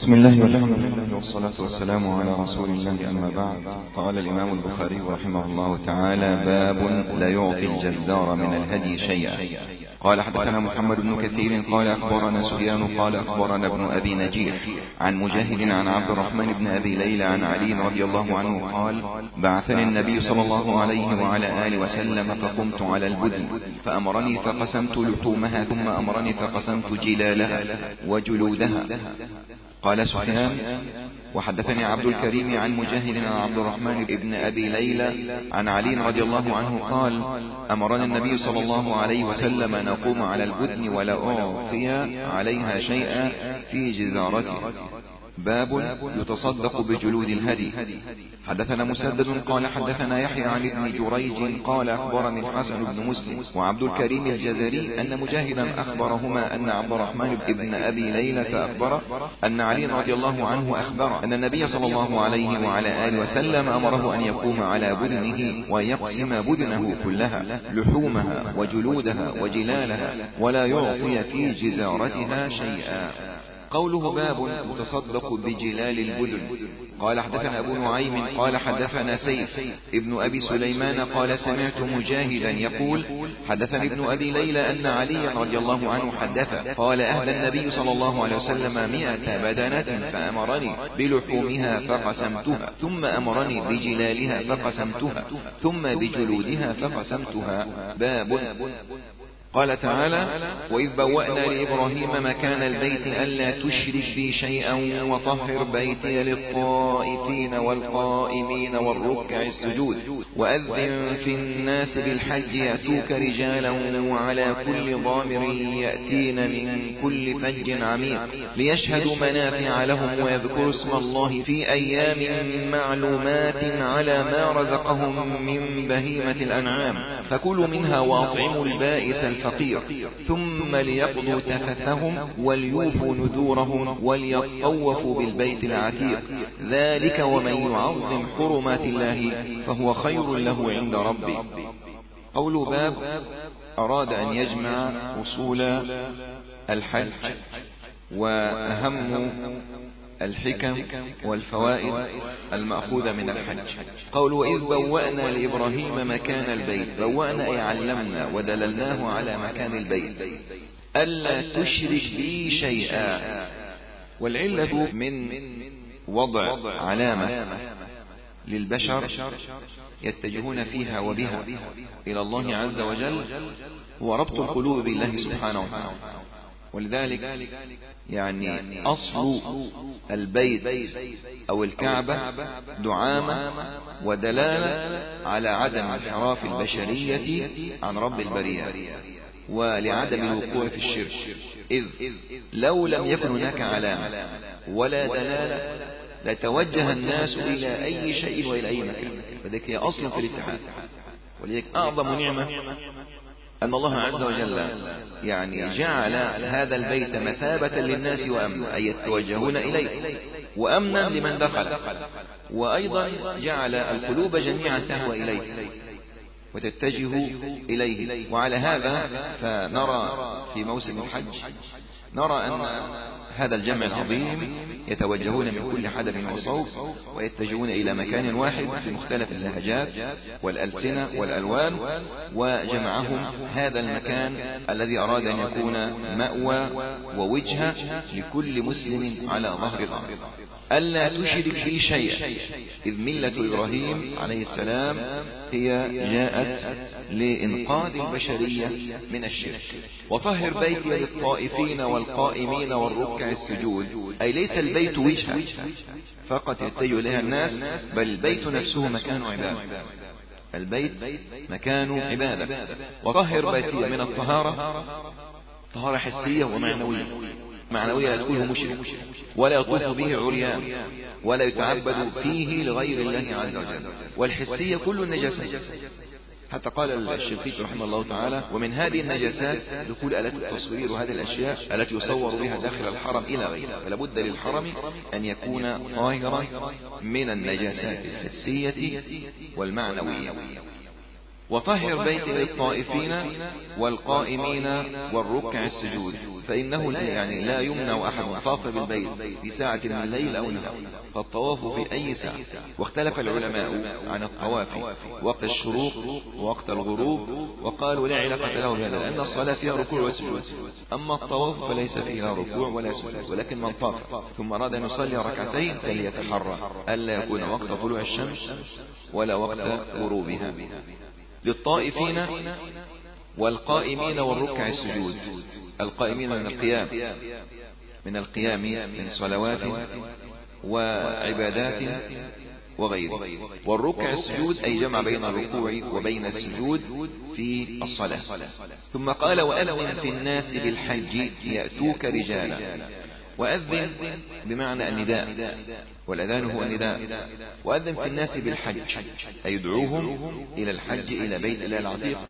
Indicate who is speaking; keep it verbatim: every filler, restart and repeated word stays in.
Speaker 1: بسم الله والحمد لله والصلاة والسلام على رسول الله، أما بعد. قال الإمام البخاري رحمه الله تعالى: باب لا يعطي الجزار من الهدي شيئا. قال: حدثنا محمد بن كثير قال أخبرنا سفيان قال أخبرنا ابن أبي نجيح عن مجاهد عن عبد الرحمن بن أبي ليلى عن علي رضي الله عنه قال: بعثني النبي صلى الله عليه وعلى آله وسلم فقمت على البدن فأمرني فقسمت لحومها ثم أمرني فقسمت جلالها وجلودها. قال سفيان: وحدثني عبد الكريم عن مجاهد عن عبد الرحمن بن أبي ليلى عن علي رضي الله عنه قال: أمرنا النبي صلى الله عليه وسلم أن نقوم على البدن ولا أعطي عليها شيئا في جزارته. باب يتصدق بجلود الهدي. حدثنا مسدد قال حدثنا يحيى عن ابن جريج قال أخبرني الحسن بن مسلم وعبد الكريم الجزري أن مجاهدا أخبرهما أن عبد الرحمن بن أبي ليلى أخبر أن علي رضي الله عنه أخبر أن النبي صلى الله عليه وعلى آله وسلم أمره أن يقوم على بدنه ويقسم بدنه كلها لحومها وجلودها وجلالها ولا يعطي في جزارتها شيئا. قوله باب يتصدق بجلال البدن. قال حدثنا أبو نعيم قال حدثنا سيف ابن أبي سليمان قال سمعت مجاهدا يقول: حدثني ابن أبي ليلى أن علي رضي الله عنه حدث قال: أهدى النبي صلى الله عليه وسلم مئة بدنة فأمرني بلحومها فقسمتها ثم أمرني بجلالها فقسمتها ثم بجلودها فقسمتها. باب. قال تعالى: وإذ بوأنا لإبراهيم مكان البيت ألا تشرك بي شيئا وطهر بيتي للطائفين والقائمين والركع السجود وأذن في الناس بالحج يأتوك رجالا وعلى كل ضامر يأتين من كل فج عميق ليشهدوا منافع لهم ويذكروا اسم الله في أيام معلومات على ما رزقهم من بهيمة الأنعام فكلوا منها وأطعموا البائس الفقير ثم ليقضوا تفثهم وليوفوا نذورهم وليطوفوا بالبيت العتيق ذلك ومن يعظم حرمات الله فهو خير له عند ربه. قول باب أراد أن يجمع أصول الحج وأهم الحكم والفوائد المأخوذة من الحج. قول: وإذ بوأنا لإبراهيم مكان البيت. بوأنا أي علمنا ودللناه على مكان البيت ألا تشرك بي شيئا. والعلة من وضع علامة للبشر يتجهون فيها وبها إلى الله عز وجل هو ربط القلوب بالله سبحانه وتعالى. ولذلك يعني أصل البيت أو الكعبة دعامة ودلالة على عدم انحراف البشرية عن رب البريات ولعدم الوقوع في الشرك، إذ لو لم يكن هناك علامة ولا دلالة لتوجه الناس إلى أي شيء وإلى أي مكان. فذلك هي أصل في الاتحاد. ولذلك أعظم نعمة أن الله عز وجل يعني جعل هذا البيت مثابة للناس وأمنا أي يتوجهون إليه وأمنا لمن دخل، وأيضا جعل القلوب جميعا تهوى إليه وتتجه إليه. وعلى هذا فنرى في موسم الحج نرى أن هذا الجمع العظيم يتوجهون من كل حدب وصوب ويتجهون إلى مكان واحد بمختلف اللهجات والألسنة والألوان، وجمعهم هذا المكان الذي أراد أن يكون مأوى ووجهة لكل مسلم على ظهر الأرض. ألا تشرك بي شيئا، إذ ملة إبراهيم عليه السلام هي جاءت لإنقاذ البشرية من الشرك. وطهر بيتي للطائفين والقائمين والركع السجود، أي ليس البيت وجهة فقط يتجه إليها الناس، بل البيت نفسه مكان عبادة. البيت مكان عبادة. وطهر بيتي من الطهارة طهارة حسية ومعنوية. معنوية لا تكون مشرك ولا يطوف به عريان ولا يتعبد فيه لغير الله عز وجل. والحسية كل النجاسات، حتى قال الشنقيطي رحمه الله تعالى: ومن هذه النجاسات دخول آلات التصوير وهذه الأشياء التي يصور بها داخل الحرم إلى غيرها. فلا بد للحرم أن يكون طاهرا من النجاسات الحسية والمعنوية. وطهر بيتي للطائفين والقائمين والركع السجود، فإنه لا يعني لا يمنع أحد طاف بالبيت في ساعة من الليل أو نهار، فالطواف في أي ساعة. واختلف العلماء عن الطواف وقت الشروق ووقت الغروب، وقالوا لا علاقة له بهذا، لأن الصلاة فيها ركوع وسجود، أما الطواف فليس فيها ركوع ولا سجود. ولكن من طاف ثم أراد أن يصلي ركعتين فليتحرى ألا يكون وقت طلوع الشمس ولا وقت غروبها. للطائفين والقائمين والركع السجود، القائمين من القيام من القيام من صلوات وعبادات وغيره، والركع السجود أي جمع بين الركوع وبين السجود في الصلاة. ثم قال وأذن في الناس بالحج يأتوك رجالا. وأذن بمعنى النداء، والأذان هو النداء. وأذن في الناس بالحج أي يدعوهم إلى الحج إلى بيت الله العتيق